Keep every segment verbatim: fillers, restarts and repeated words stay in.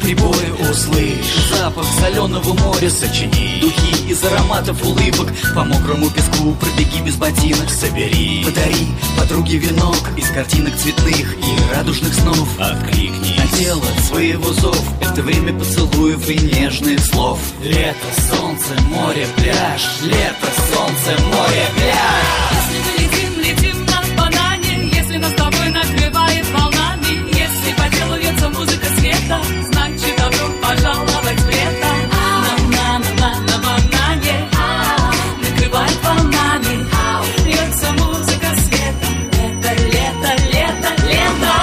прибоя услышь запах соленого моря, сочини духи из ароматов улыбок. По мокрому песку пробеги без ботинок, собери, подари подруге венок из картинок цветных и радужных снов. Откликнись на тело своего зов, это время поцелуев и нежных слов. Лето, солнце, море, пляж. Лето, солнце, море, пляж. Если мы летим, летим на банане, если нас с тобой накрывает волнами, если по телу льется музыка света, значит добро пожаловать в лето. На-на-на-на банане накрывает волнами, льется музыка света. Лето, лето, лето, лето.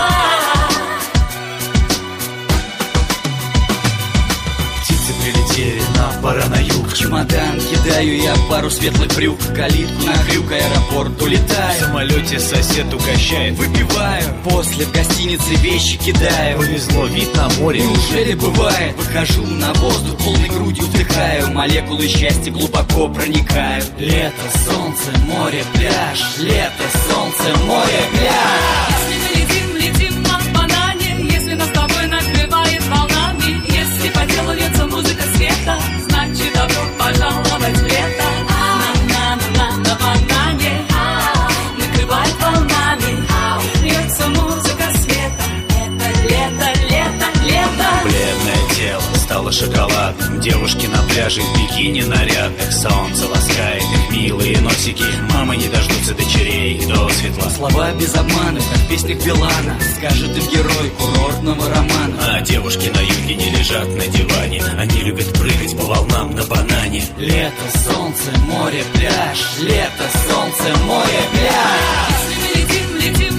Птицы прилетели, нам пора на юг. В чемодан кидаю я пару светлых брюк, калитку на крюк, аэропорт улетаю. В самолете сосед угощает, выпиваю, после в гостинице вещи кидаю. Повезло, вид на море. Неужели бывает? Выхожу на воздух, полной грудью вдыхаю, молекулы счастья глубоко проникают. Лето, солнце, море, пляж. Лето, солнце, море, пляж. Если мы летим, летим на банане, если нас с тобой накрывает волнами, если по телу льется музыка света, значит добро пожаловать в лето. На-на-на-на банане накрывает волнами, льется музыка света. Лето, лето, лето, лето. Бледное тело стало шоколадным, девушки на пляже в бикини нарядных. Солнце ласкает их милые носики, мамы не дождутся дочерей до светла. Слова без обмана, как в песнях Билана, скажет им герой курортного романа. А девушки на юге не лежат на диване, они любят прыгать по волнам на банане. Лето, солнце, море, пляж. Лето, солнце, море, пляж. Если мы летим, летим